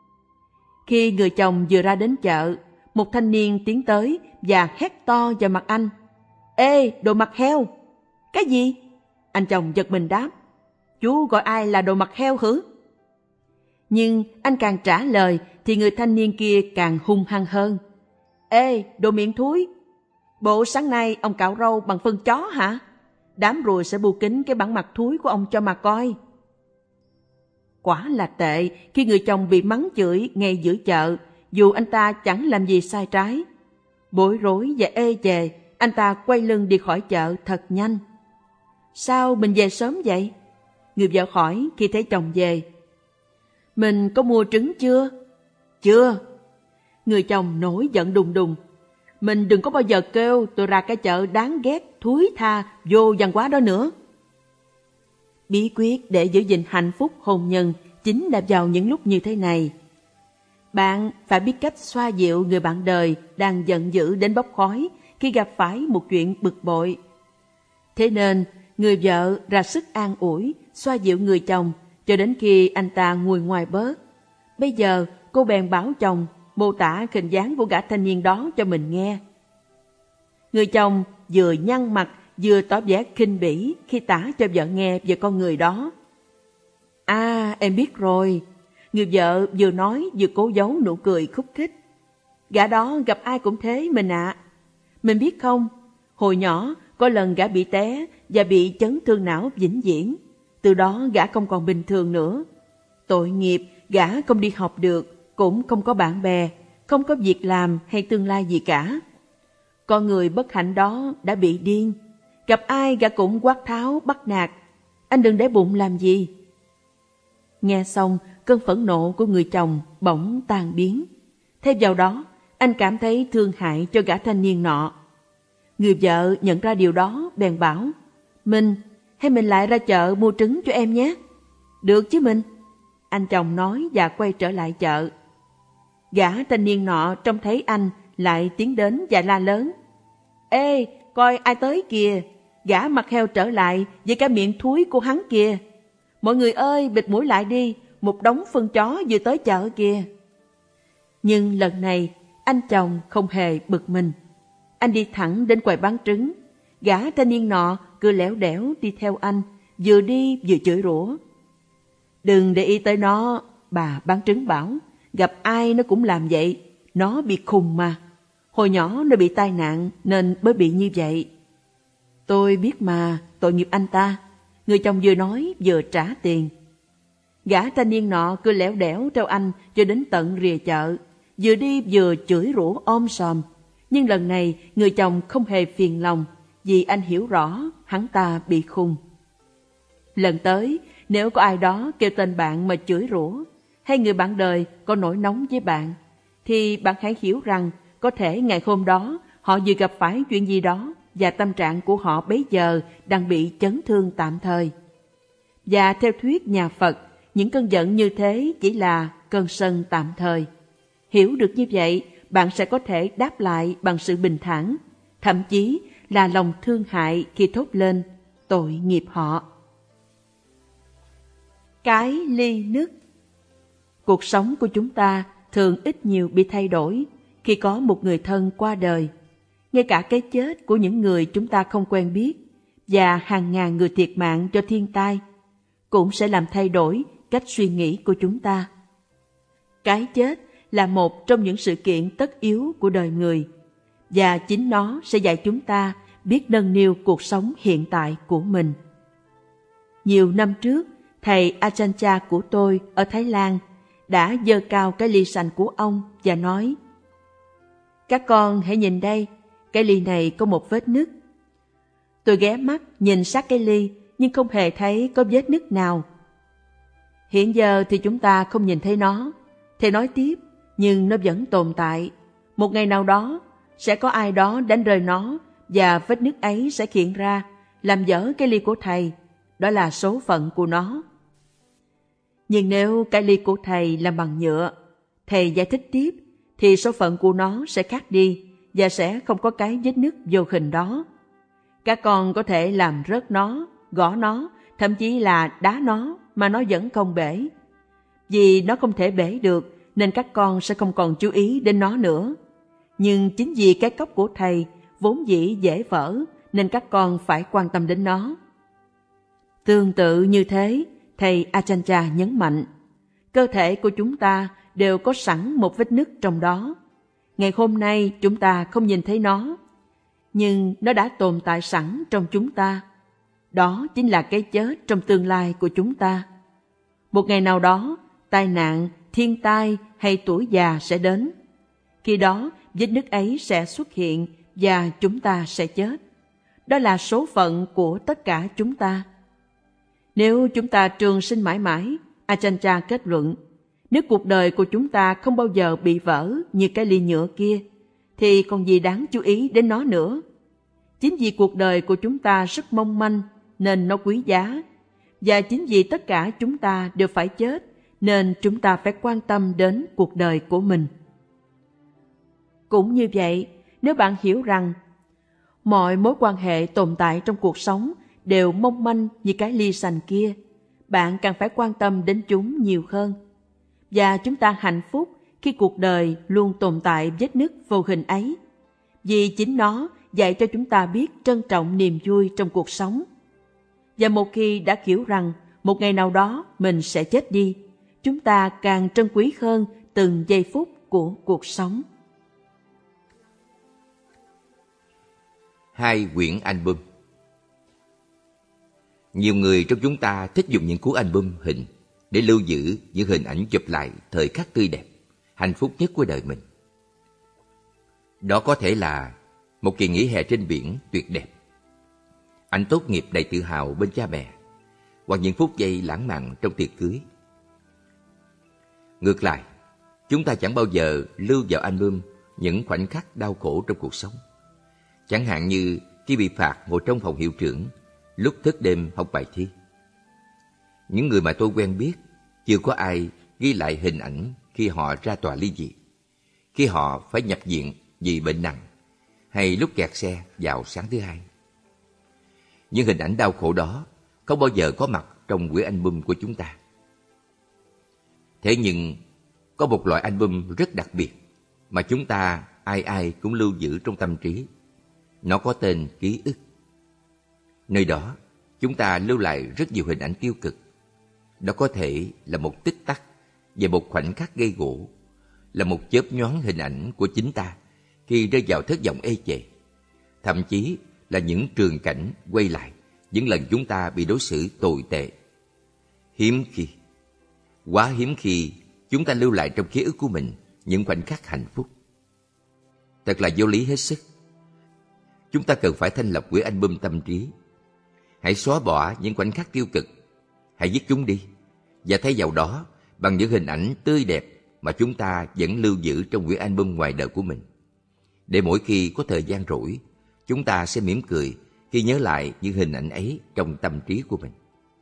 Speaker 1: Khi người chồng vừa ra đến chợ, một thanh niên tiến tới và hét to vào mặt anh: "Ê, đồ mặt heo!" "Cái gì?" Anh chồng giật mình đáp: "Chú gọi ai là đồ mặt heo hử?" Nhưng anh càng trả lời thì người thanh niên kia càng hung hăng hơn: "Ê, đồ miệng thúi! Bộ sáng nay ông cạo râu bằng phân chó hả? Đám ruồi sẽ bù kín cái bản mặt thúi của ông cho mà coi." Quả là tệ khi người chồng bị mắng chửi ngay giữa chợ, dù anh ta chẳng làm gì sai trái. Bối rối và ê chề, anh ta quay lưng đi khỏi chợ thật nhanh. "Sao mình về sớm vậy?" người vợ hỏi khi thấy chồng về. "Mình có mua trứng chưa?" "Chưa." Người chồng nổi giận đùng đùng. "Mình đừng có bao giờ kêu tôi ra cái chợ đáng ghét, thúi tha, vô văn hóa đó nữa." Bí quyết để giữ gìn hạnh phúc hôn nhân chính là vào những lúc như thế này. Bạn phải biết cách xoa dịu người bạn đời đang giận dữ đến bốc khói khi gặp phải một chuyện bực bội. Thế nên, người vợ ra sức an ủi, xoa dịu người chồng cho đến khi anh ta nguôi ngoai bớt. Bây giờ, cô bèn bảo chồng mô tả hình dáng của gã thanh niên đó cho mình nghe. Người chồng vừa nhăn mặt vừa tỏ vẻ khinh bỉ khi tả cho vợ nghe về con người đó. "À, em biết rồi." Người vợ vừa nói vừa cố giấu nụ cười khúc khích. "Gã đó gặp ai cũng thế mình ạ. Mình biết không, hồi nhỏ có lần gã bị té và bị chấn thương não vĩnh viễn. Từ đó gã không còn bình thường nữa. Tội nghiệp, gã không đi học được, cũng không có bạn bè, không có việc làm hay tương lai gì cả. Con người bất hạnh đó đã bị điên. Gặp ai gã cũng quát tháo bắt nạt. Anh đừng để bụng làm gì." Nghe xong, cơn phẫn nộ của người chồng bỗng tan biến. Thêm vào đó, anh cảm thấy thương hại cho gã thanh niên nọ. Người vợ nhận ra điều đó bèn bảo: "Mình lại ra chợ mua trứng cho em nhé." "Được chứ mình," anh chồng nói và quay trở lại chợ. Gã thanh niên nọ trông thấy anh lại tiến đến và la lớn: "Ê, coi ai tới kìa, gã mặt heo trở lại với cái miệng thúi của hắn kìa. Mọi người ơi, bịt mũi lại đi, một đống phân chó vừa tới chợ kìa." Nhưng lần này, anh chồng không hề bực mình. Anh đi thẳng đến quầy bán trứng. Gã thanh niên nọ cứ lẻo đẻo đi theo anh, vừa đi vừa chửi rủa. "Đừng để ý tới nó," bà bán trứng bảo. "Gặp ai nó cũng làm vậy. Nó bị khùng mà. Hồi nhỏ nó bị tai nạn nên mới bị như vậy." "Tôi biết mà, tội nghiệp anh ta." Người chồng vừa nói vừa trả tiền. Gã thanh niên nọ cứ lẻo đẻo theo anh cho đến tận rìa chợ, vừa đi vừa chửi rủa om sòm. Nhưng lần này người chồng không hề phiền lòng, vì anh hiểu rõ hắn ta bị khùng. Lần tới, nếu có ai đó kêu tên bạn mà chửi rủa, hay người bạn đời có nổi nóng với bạn, thì bạn hãy hiểu rằng có thể ngày hôm đó họ vừa gặp phải chuyện gì đó và tâm trạng của họ bấy giờ đang bị chấn thương tạm thời. Và theo thuyết nhà Phật, những cơn giận như thế chỉ là cơn sân tạm thời. Hiểu được như vậy, bạn sẽ có thể đáp lại bằng sự bình thản, thậm chí là lòng thương hại khi thốt lên tội nghiệp họ. Cái ly nứt. Cuộc sống của chúng ta thường ít nhiều bị thay đổi khi có một người thân qua đời. Ngay cả cái chết của những người chúng ta không quen biết và hàng ngàn người thiệt mạng do thiên tai cũng sẽ làm thay đổi cách suy nghĩ của chúng ta. Cái chết là một trong những sự kiện tất yếu của đời người, và chính nó sẽ dạy chúng ta biết nâng niu cuộc sống hiện tại của mình. Nhiều năm trước, thầy Ajahn Chah của tôi ở Thái Lan đã giơ cao cái ly sành của ông và nói: "Các con hãy nhìn đây, cái ly này có một vết nứt." Tôi ghé mắt nhìn sát cái ly nhưng không hề thấy có vết nứt nào. "Hiện giờ thì chúng ta không nhìn thấy nó," thầy nói tiếp, "nhưng nó vẫn tồn tại. Một ngày nào đó sẽ có ai đó đánh rơi nó và vết nứt ấy sẽ hiện ra, làm dở cái ly của thầy. Đó là số phận của nó." Nhưng nếu cái ly của thầy làm bằng nhựa, thầy giải thích tiếp, thì số phận của nó sẽ khác đi và sẽ không có cái vết nứt vô hình đó. Các con có thể làm rớt nó, gõ nó, thậm chí là đá nó mà nó vẫn không bể. Vì nó không thể bể được nên các con sẽ không còn chú ý đến nó nữa. Nhưng chính vì cái cốc của thầy vốn dĩ dễ vỡ nên các con phải quan tâm đến nó. Tương tự như thế, thầy Ajahn Chah nhấn mạnh, cơ thể của chúng ta đều có sẵn một vết nứt trong đó. Ngày hôm nay chúng ta không nhìn thấy nó, nhưng nó đã tồn tại sẵn trong chúng ta. Đó chính là cái chết trong tương lai của chúng ta. Một ngày nào đó, tai nạn, thiên tai hay tuổi già sẽ đến. Khi đó, vết nứt ấy sẽ xuất hiện và chúng ta sẽ chết. Đó là số phận của tất cả chúng ta. Nếu chúng ta trường sinh mãi mãi, Ajahn Chah kết luận, nếu cuộc đời của chúng ta không bao giờ bị vỡ như cái ly nhựa kia, thì còn gì đáng chú ý đến nó nữa. Chính vì cuộc đời của chúng ta rất mong manh nên nó quý giá, và chính vì tất cả chúng ta đều phải chết nên chúng ta phải quan tâm đến cuộc đời của mình. Cũng như vậy, nếu bạn hiểu rằng mọi mối quan hệ tồn tại trong cuộc sống đều mong manh như cái ly sành kia, bạn càng phải quan tâm đến chúng nhiều hơn. Và chúng ta hạnh phúc khi cuộc đời luôn tồn tại vết nứt vô hình ấy, vì chính nó dạy cho chúng ta biết trân trọng niềm vui trong cuộc sống. Và một khi đã hiểu rằng một ngày nào đó mình sẽ chết đi, chúng ta càng trân quý hơn từng giây phút của cuộc sống.
Speaker 2: 2 quyển album. Nhiều người trong chúng ta thích dùng những cuốn album hình để lưu giữ những hình ảnh chụp lại thời khắc tươi đẹp, hạnh phúc nhất của đời mình. Đó có thể là một kỳ nghỉ hè trên biển tuyệt đẹp, ảnh tốt nghiệp đầy tự hào bên cha mẹ, hoặc những phút giây lãng mạn trong tiệc cưới. Ngược lại, chúng ta chẳng bao giờ lưu vào album những khoảnh khắc đau khổ trong cuộc sống. Chẳng hạn như khi bị phạt ngồi trong phòng hiệu trưởng lúc thức đêm học bài thi. Những người mà tôi quen biết, chưa có ai ghi lại hình ảnh khi họ ra tòa ly dị, khi họ phải nhập viện vì bệnh nặng, hay lúc kẹt xe vào sáng thứ Hai. Những hình ảnh đau khổ đó không bao giờ có mặt trong quyển album của chúng ta. Thế nhưng, có một loại album rất đặc biệt mà chúng ta ai ai cũng lưu giữ trong tâm trí. Nó có tên ký ức. Nơi đó, chúng ta lưu lại rất nhiều hình ảnh tiêu cực. Đó có thể là một tích tắc về một khoảnh khắc gây gổ, là một chớp nhoáng hình ảnh của chính ta khi rơi vào thất vọng ê chề. Thậm chí là những trường cảnh quay lại những lần chúng ta bị đối xử tồi tệ. Hiếm khi, quá hiếm khi chúng ta lưu lại trong ký ức của mình những khoảnh khắc hạnh phúc. Thật là vô lý hết sức. Chúng ta cần phải thanh lọc quyển album tâm trí. Hãy xóa bỏ những khoảnh khắc tiêu cực. Hãy viết chúng đi và thay vào đó bằng những hình ảnh tươi đẹp mà chúng ta vẫn lưu giữ trong quyển album ngoài đời của mình. Để mỗi khi có thời gian rỗi, chúng ta sẽ mỉm cười khi nhớ lại những hình ảnh ấy trong tâm trí của mình.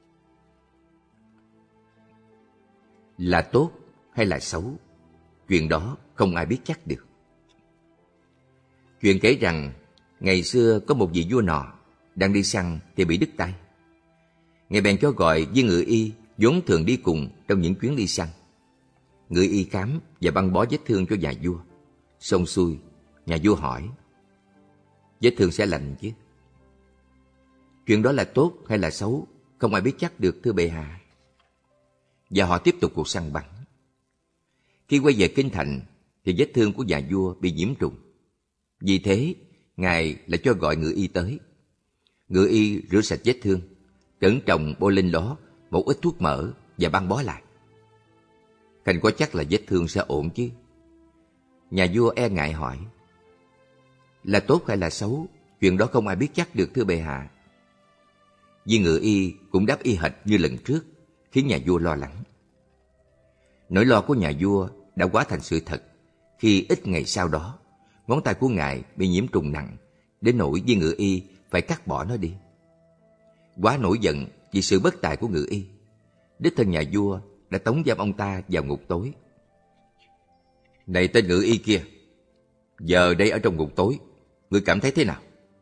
Speaker 2: Là tốt hay là xấu, chuyện đó không ai biết chắc được. Chuyện kể rằng Ngày xưa có một vị vua nọ đang đi săn thì bị đứt tay. Ngài bèn cho gọi viên ngự y vốn thường đi cùng trong những chuyến đi săn. Ngự y khám và băng bó vết thương cho nhà vua. Xong xuôi, nhà vua hỏi: vết thương sẽ lành chứ? Chuyện đó là tốt hay là xấu, không ai biết chắc được, thưa bệ hạ. Và họ tiếp tục cuộc săn bắn. Khi quay về kinh thành thì vết thương của nhà vua bị nhiễm trùng. Vì thế, ngài lại cho gọi ngự y tới. Ngự y rửa sạch vết thương, cẩn trọng bôi lên đó một ít thuốc mỡ và băng bó lại. Khanh có chắc là vết thương sẽ ổn chứ? Nhà vua e ngại hỏi: là tốt hay là xấu, chuyện đó không ai biết chắc được, thưa bệ hạ. Viên ngự y cũng đáp y hệt như lần trước, khiến nhà vua lo lắng. Nỗi lo của nhà vua đã hóa thành sự thật khi ít ngày sau đó, ngón tay của ngài bị nhiễm trùng nặng, đến nỗi viên ngự y phải cắt bỏ nó đi. Quá nổi giận vì sự bất tài của ngự y, đích thân nhà vua đã tống giam ông ta vào ngục tối. Này tên ngự y kia, giờ đây ở trong ngục tối, ngươi cảm thấy thế nào?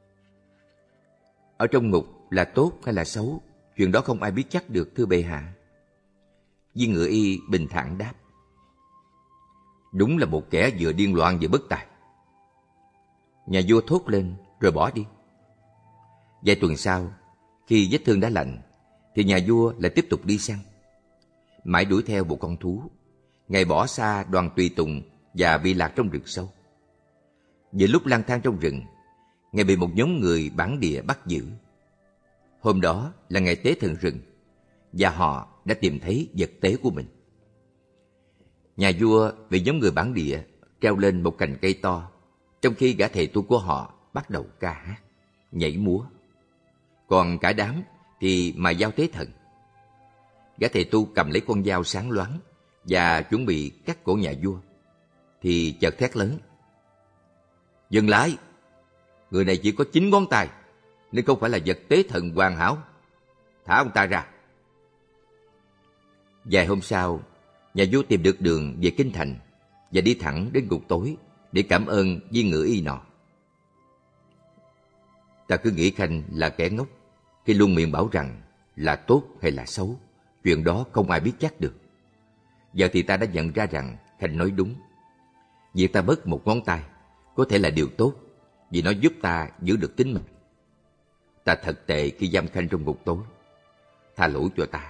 Speaker 2: Ở trong ngục là tốt hay là xấu, chuyện đó không ai biết chắc được, thưa bệ hạ. Viên ngự y bình thản đáp: đúng là một kẻ vừa điên loạn vừa bất tài. Nhà vua thốt lên rồi bỏ đi. Vài tuần sau, khi vết thương đã lành, thì nhà vua lại tiếp tục đi săn. Mãi đuổi theo một con thú, ngài bỏ xa đoàn tùy tùng và bị lạc trong rừng sâu. Giữa lúc lang thang trong rừng, ngài bị một nhóm người bản địa bắt giữ. Hôm đó là ngày tế thần rừng, và họ đã tìm thấy vật tế của mình. Nhà vua bị nhóm người bản địa treo lên một cành cây to, trong khi gã thầy tu của họ bắt đầu ca hát, nhảy múa. Còn cả đám thì mài dao tế thần. Gã thầy tu cầm lấy con dao sáng loáng và chuẩn bị cắt cổ nhà vua, thì chợt thét lớn: dừng lại! Người này chỉ có 9 ngón tay, nên không phải là vật tế thần hoàn hảo. Thả ông ta ra. Vài hôm sau, nhà vua tìm được đường về kinh thành và đi thẳng đến ngục tối để cảm ơn viên ngự y nọ. Ta cứ nghĩ Khanh là kẻ ngốc khi luôn miệng bảo rằng là tốt hay là xấu, chuyện đó không ai biết chắc được. Giờ thì ta đã nhận ra rằng Khanh nói đúng. Việc ta bớt một ngón tay có thể là điều tốt, vì nó giúp ta giữ được tính mình. Ta thật tệ khi giam Khanh trong ngục tối. Tha lỗi cho ta.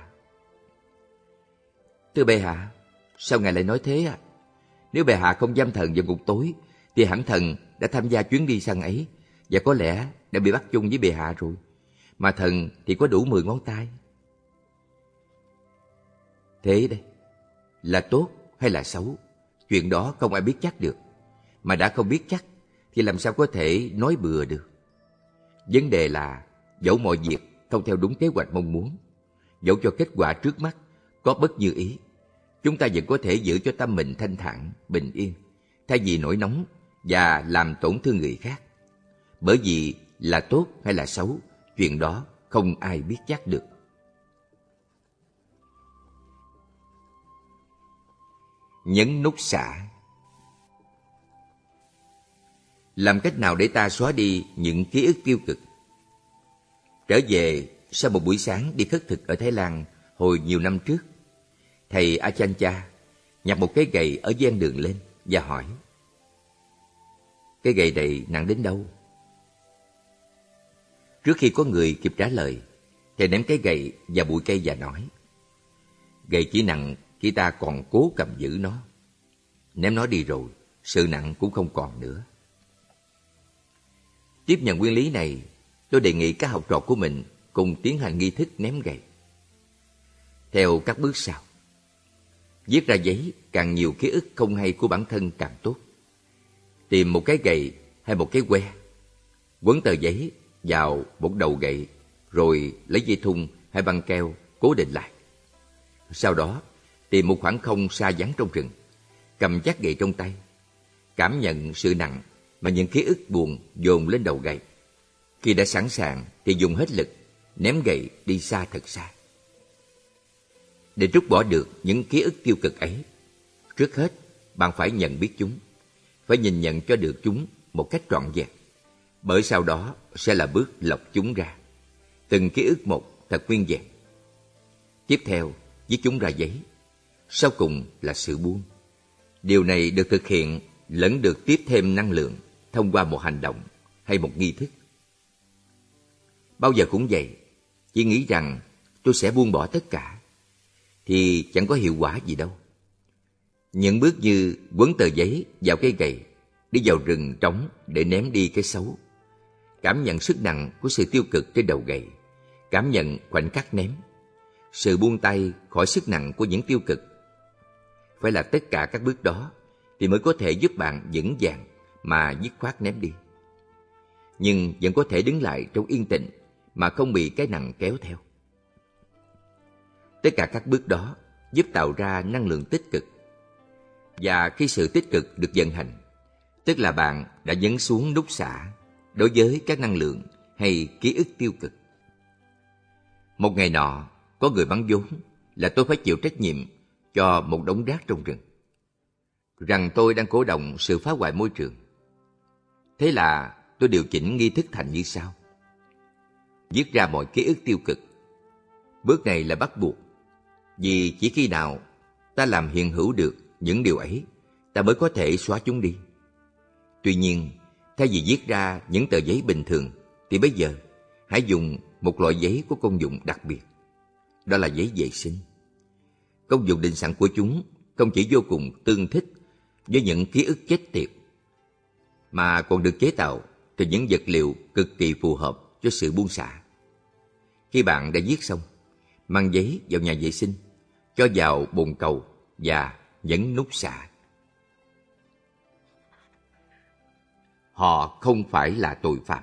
Speaker 2: Thưa bệ hạ, sao ngài lại nói thế à? Nếu bệ hạ không giam thần vào ngục tối, thì hẳn thần đã tham gia chuyến đi săn ấy, và có lẽ đã bị bắt chung với bệ hạ rồi. Mà thần thì có đủ 10 ngón tay. Thế đây, là tốt hay là xấu, chuyện đó không ai biết chắc được. Mà đã không biết chắc thì làm sao có thể nói bừa được. Vấn đề là dẫu mọi việc không theo đúng kế hoạch mong muốn, dẫu cho kết quả trước mắt có bất như ý, chúng ta vẫn có thể giữ cho tâm mình thanh thản, bình yên, thay vì nổi nóng và làm tổn thương người khác. Bởi vì là tốt hay là xấu, chuyện đó không ai biết chắc được. Nhấn nút xả. Làm cách nào để ta xóa đi những ký ức tiêu cực? Trở về sau một buổi sáng đi khất thực ở Thái Lan hồi nhiều năm trước, thầy Ajahn Chah nhặt một cái gậy ở ven đường lên và hỏi: cái gậy này nặng đến đâu? Trước khi có người kịp trả lời, thầy ném cái gậy vào bụi cây và nói: gậy chỉ nặng khi ta còn cố cầm giữ nó. Ném nó đi rồi, sự nặng cũng không còn nữa. Tiếp nhận nguyên lý này, tôi đề nghị các học trò của mình cùng tiến hành nghi thức ném gậy. Theo các bước sau: viết ra giấy càng nhiều ký ức không hay của bản thân càng tốt. Tìm một cái gậy hay một cái que, quấn tờ giấy vào một đầu gậy, rồi lấy dây thun hay băng keo cố định lại. Sau đó, tìm một khoảng không xa vắng trong rừng, cầm chắc gậy trong tay, cảm nhận sự nặng mà những ký ức buồn dồn lên đầu gậy. Khi đã sẵn sàng thì dùng hết lực, ném gậy đi xa thật xa. Để trút bỏ được những ký ức tiêu cực ấy, trước hết bạn phải nhận biết chúng, phải nhìn nhận cho được chúng một cách trọn vẹn. bởi sau đó sẽ là bước lọc chúng ra. Từng ký ức một thật nguyên vẹn. Tiếp theo, viết chúng ra giấy. Sau cùng là sự buông. Điều này được thực hiện lẫn được tiếp thêm năng lượng thông qua một hành động hay một nghi thức. Bao giờ cũng vậy, chỉ nghĩ rằng tôi sẽ buông bỏ tất cả, thì chẳng có hiệu quả gì đâu. Những bước như quấn tờ giấy vào cây gậy, đi vào rừng trống để ném đi cái xấu, cảm nhận sức nặng của sự tiêu cực trên đầu gậy, cảm nhận khoảnh khắc ném, sự buông tay khỏi sức nặng của những tiêu cực. Phải là tất cả các bước đó thì mới có thể giúp bạn vững vàng mà dứt khoát ném đi. Nhưng vẫn có thể đứng lại trong yên tĩnh mà không bị cái nặng kéo theo. Tất cả các bước đó giúp tạo ra năng lượng tích cực. Và khi sự tích cực được vận hành, tức là bạn đã nhấn xuống nút xả đối với các năng lượng hay ký ức tiêu cực. Một ngày nọ, có người bắn vốn là tôi phải chịu trách nhiệm cho một đống rác trong rừng, rằng tôi đang cổ động sự phá hoại môi trường. Thế là tôi điều chỉnh nghi thức thành như sau: viết ra mọi ký ức tiêu cực. Bước này là bắt buộc, vì chỉ khi nào ta làm hiện hữu được những điều ấy, ta mới có thể xóa chúng đi. Tuy nhiên, thay vì viết ra những tờ giấy bình thường, thì bây giờ hãy dùng một loại giấy có công dụng đặc biệt. Đó là giấy vệ sinh. Công dụng định sẵn của chúng không chỉ vô cùng tương thích với những ký ức chết tiệt, mà còn được chế tạo từ những vật liệu cực kỳ phù hợp cho sự buông xả. Khi bạn đã viết xong, mang giấy vào nhà vệ sinh, cho vào bồn cầu và nhấn nút xả. Họ không phải là tội phạm.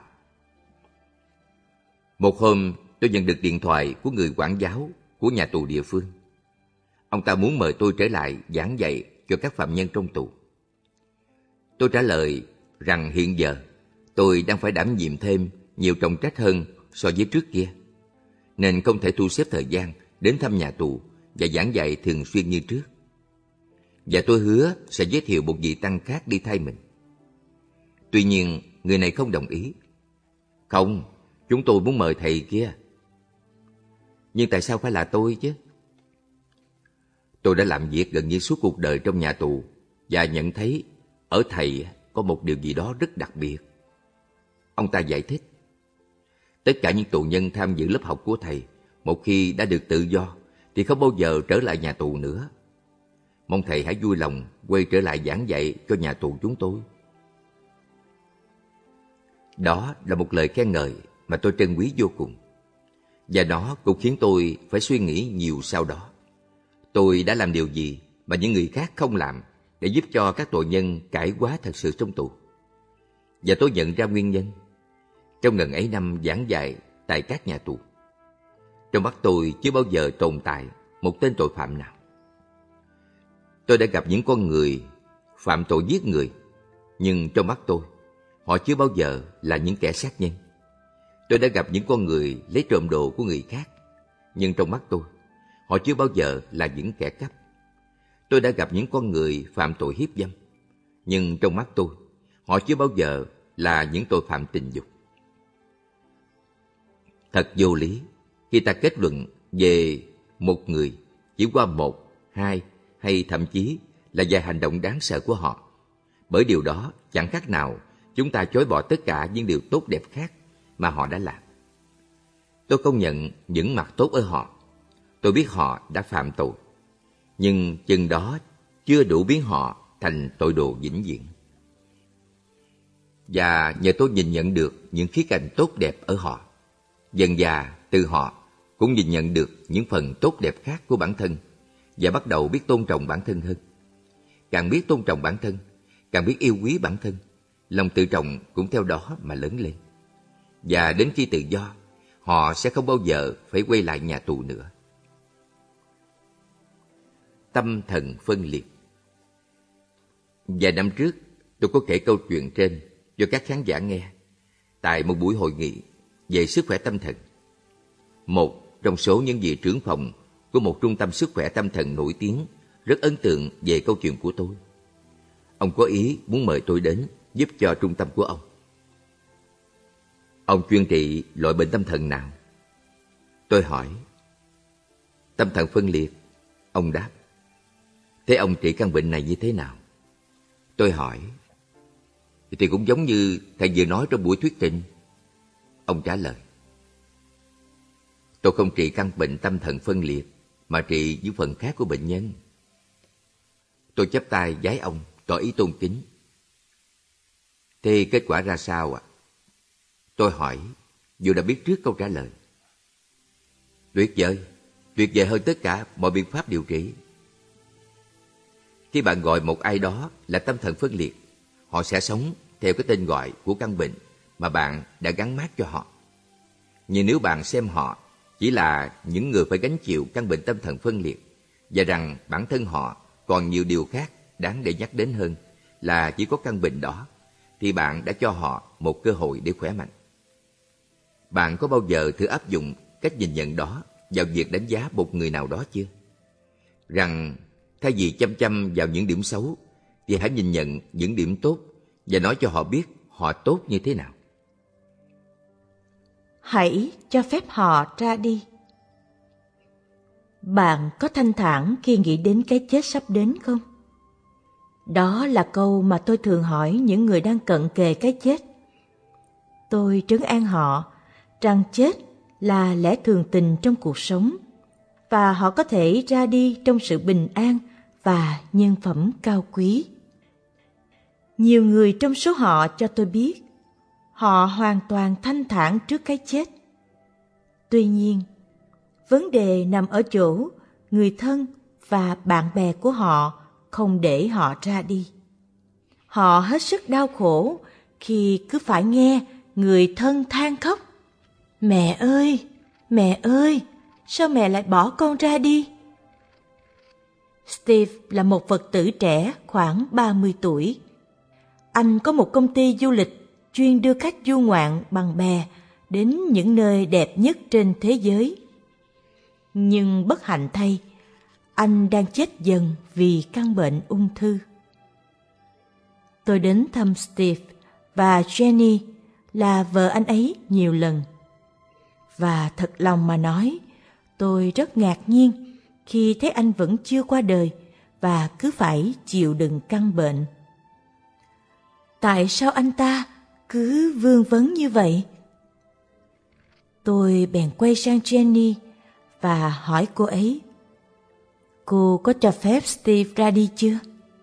Speaker 2: Một hôm, tôi nhận được điện thoại của người quản giáo của nhà tù địa phương. Ông ta muốn mời tôi trở lại giảng dạy cho các phạm nhân trong tù. Tôi trả lời rằng hiện giờ tôi đang phải đảm nhiệm thêm nhiều trọng trách hơn so với trước kia, nên không thể thu xếp thời gian đến thăm nhà tù và giảng dạy thường xuyên như trước. Và tôi hứa sẽ giới thiệu một vị tăng khác đi thay mình. Tuy nhiên, người này không đồng ý. Không, chúng tôi muốn mời thầy kia. Nhưng tại sao phải là tôi chứ? Tôi đã làm việc gần như suốt cuộc đời trong nhà tù và nhận thấy ở thầy có một điều gì đó rất đặc biệt. Ông ta giải thích. Tất cả những tù nhân tham dự lớp học của thầy, một khi đã được tự do thì không bao giờ trở lại nhà tù nữa. Mong thầy hãy vui lòng quay trở lại giảng dạy cho nhà tù chúng tôi. Đó là một lời khen ngợi mà tôi trân quý vô cùng. Và nó cũng khiến tôi phải suy nghĩ nhiều sau đó. Tôi đã làm điều gì mà những người khác không làm để giúp cho các tội nhân cải hóa thật sự trong tù? Và tôi nhận ra nguyên nhân. Trong ngần ấy năm giảng dạy tại các nhà tù, trong mắt tôi chưa bao giờ tồn tại một tên tội phạm nào. Tôi đã gặp những con người phạm tội giết người, nhưng trong mắt tôi, họ chưa bao giờ là những kẻ sát nhân. Tôi đã gặp những con người lấy trộm đồ của người khác, nhưng trong mắt tôi, họ chưa bao giờ là những kẻ cắp. Tôi đã gặp những con người phạm tội hiếp dâm, nhưng trong mắt tôi, họ chưa bao giờ là những tội phạm tình dục. Thật vô lý khi ta kết luận về một người chỉ qua một, hai hay thậm chí là vài hành động đáng sợ của họ. Bởi điều đó chẳng khác nào chúng ta chối bỏ tất cả những điều tốt đẹp khác mà họ đã làm. Tôi công nhận những mặt tốt ở họ. Tôi biết họ đã phạm tội, nhưng chừng đó chưa đủ biến họ thành tội đồ vĩnh viễn. Và nhờ tôi nhìn nhận được những khía cạnh tốt đẹp ở họ, dần dà từ họ cũng nhìn nhận được những phần tốt đẹp khác của bản thân và bắt đầu biết tôn trọng bản thân hơn. Càng biết tôn trọng bản thân, càng biết yêu quý bản thân, lòng tự trọng cũng theo đó mà lớn lên. Và đến khi tự do, họ sẽ không bao giờ phải quay lại nhà tù nữa. Tâm thần phân liệt. Vài năm trước, tôi có kể câu chuyện trên cho các khán giả nghe tại một buổi hội nghị về sức khỏe tâm thần. Một trong số những vị trưởng phòng của một trung tâm sức khỏe tâm thần nổi tiếng rất ấn tượng về câu chuyện của tôi. Ông có ý muốn mời tôi đến giúp cho trung tâm của ông. Ông chuyên trị loại bệnh tâm thần nào? Tôi hỏi. Tâm thần phân liệt. Ông đáp. Thế ông trị căn bệnh này như thế nào? Tôi hỏi. Thì cũng giống như thầy vừa nói trong buổi thuyết trình. Ông trả lời. Tôi không trị căn bệnh tâm thần phân liệt, mà trị những phần khác của bệnh nhân. Tôi chắp tay vái ông, tỏ ý tôn kính. Thế kết quả ra sao ạ? Tôi hỏi, dù đã biết trước câu trả lời. Tuyệt vời hơn tất cả mọi biện pháp điều trị. Khi bạn gọi một ai đó là tâm thần phân liệt, họ sẽ sống theo cái tên gọi của căn bệnh mà bạn đã gắn mác cho họ. Nhưng nếu bạn xem họ chỉ là những người phải gánh chịu căn bệnh tâm thần phân liệt, và rằng bản thân họ còn nhiều điều khác đáng để nhắc đến hơn là chỉ có căn bệnh đó, thì bạn đã cho họ một cơ hội để khỏe mạnh. Bạn có bao giờ thử áp dụng cách nhìn nhận đó vào việc đánh giá một người nào đó chưa? Rằng thay vì chăm chăm vào những điểm xấu, thì hãy nhìn nhận những điểm tốt và nói cho họ biết họ tốt như thế nào.
Speaker 1: Hãy cho phép họ ra đi. Bạn có thanh thản khi nghĩ đến cái chết sắp đến không? Đó là câu mà tôi thường hỏi những người đang cận kề cái chết. Tôi trấn an họ rằng chết là lẽ thường tình trong cuộc sống, và họ có thể ra đi trong sự bình an và nhân phẩm cao quý. Nhiều người trong số họ cho tôi biết họ hoàn toàn thanh thản trước cái chết. Tuy nhiên, vấn đề nằm ở chỗ người thân và bạn bè của họ không để họ ra đi. Họ hết sức đau khổ khi cứ phải nghe người thân than khóc. Mẹ ơi, sao mẹ lại bỏ con ra đi? Steve là một Phật tử trẻ khoảng 30 tuổi. Anh có một công ty du lịch chuyên đưa khách du ngoạn bằng bè đến những nơi đẹp nhất trên thế giới. Nhưng bất hạnh thay, anh đang chết dần vì căn bệnh ung thư. Tôi đến thăm Steve và Jenny là vợ anh ấy nhiều lần. Và thật lòng mà nói, tôi rất ngạc nhiên khi thấy anh vẫn chưa qua đời và cứ phải chịu đựng căn bệnh. Tại sao anh ta cứ vương vấn như vậy? Tôi bèn quay sang Jenny và hỏi cô ấy, cô có cho phép Steve ra đi chưa?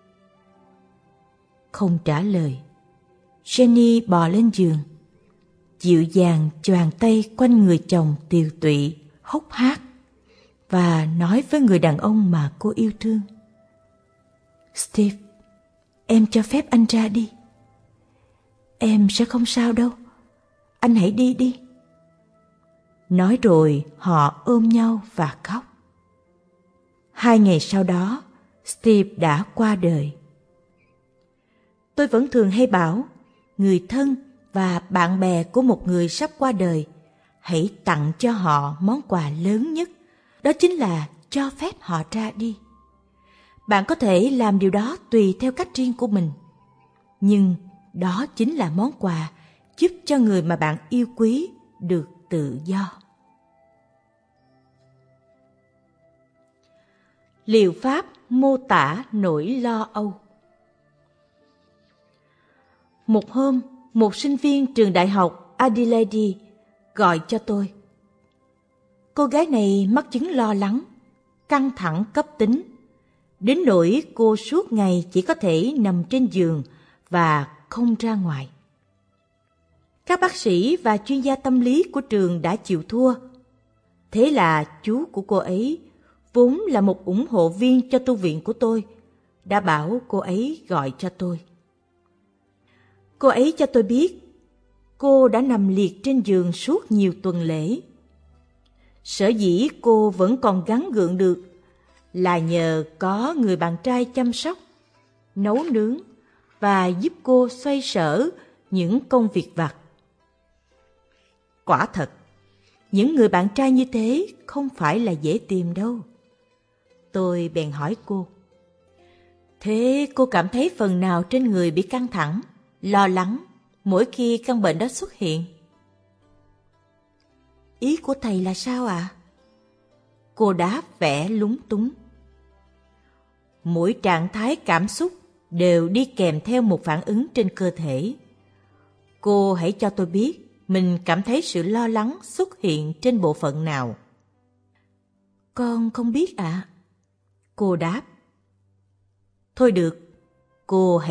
Speaker 1: Không trả lời. Jenny bò lên giường, dịu dàng choàng tay quanh người chồng tiều tụy, hốc hác, và nói với người đàn ông mà cô yêu thương. Steve, em cho phép anh ra đi. Em sẽ không sao đâu. Anh hãy đi đi. Nói rồi họ ôm nhau và khóc. 2 ngày sau đó, Steve đã qua đời. Tôi vẫn thường hay bảo, người thân và bạn bè của một người sắp qua đời, hãy tặng cho họ món quà lớn nhất, đó chính là cho phép họ ra đi. Bạn có thể làm điều đó tùy theo cách riêng của mình, nhưng đó chính là món quà giúp cho người mà bạn yêu quý được tự do. Liệu pháp mô tả nỗi lo âu. Một hôm, một sinh viên trường đại học Adelaide gọi cho tôi. Cô gái này mắc chứng lo lắng, căng thẳng cấp tính, đến nỗi cô suốt ngày chỉ có thể nằm trên giường và không ra ngoài. Các bác sĩ và chuyên gia tâm lý của trường đã chịu thua. Thế là chú của cô ấy, vốn là một ủng hộ viên cho tu viện của tôi, đã bảo cô ấy gọi cho tôi. Cô ấy cho tôi biết cô đã nằm liệt trên giường suốt nhiều tuần lễ. Sở dĩ cô vẫn còn gắng gượng được là nhờ có người bạn trai chăm sóc, nấu nướng và giúp cô xoay sở những công việc vặt. Quả thật, những người bạn trai như thế không phải là dễ tìm đâu. Tôi bèn hỏi cô, thế cô cảm thấy phần nào trên người bị căng thẳng, lo lắng mỗi khi căn bệnh đó xuất hiện?
Speaker 3: Ý của thầy là sao ạ? Cô đáp vẻ lúng túng. Mỗi trạng thái cảm xúc đều đi kèm theo một phản ứng trên cơ thể. Cô hãy cho tôi biết mình cảm thấy sự lo lắng xuất hiện trên bộ phận nào. Con không biết ạ. Cô đáp. Thôi được, cô hãy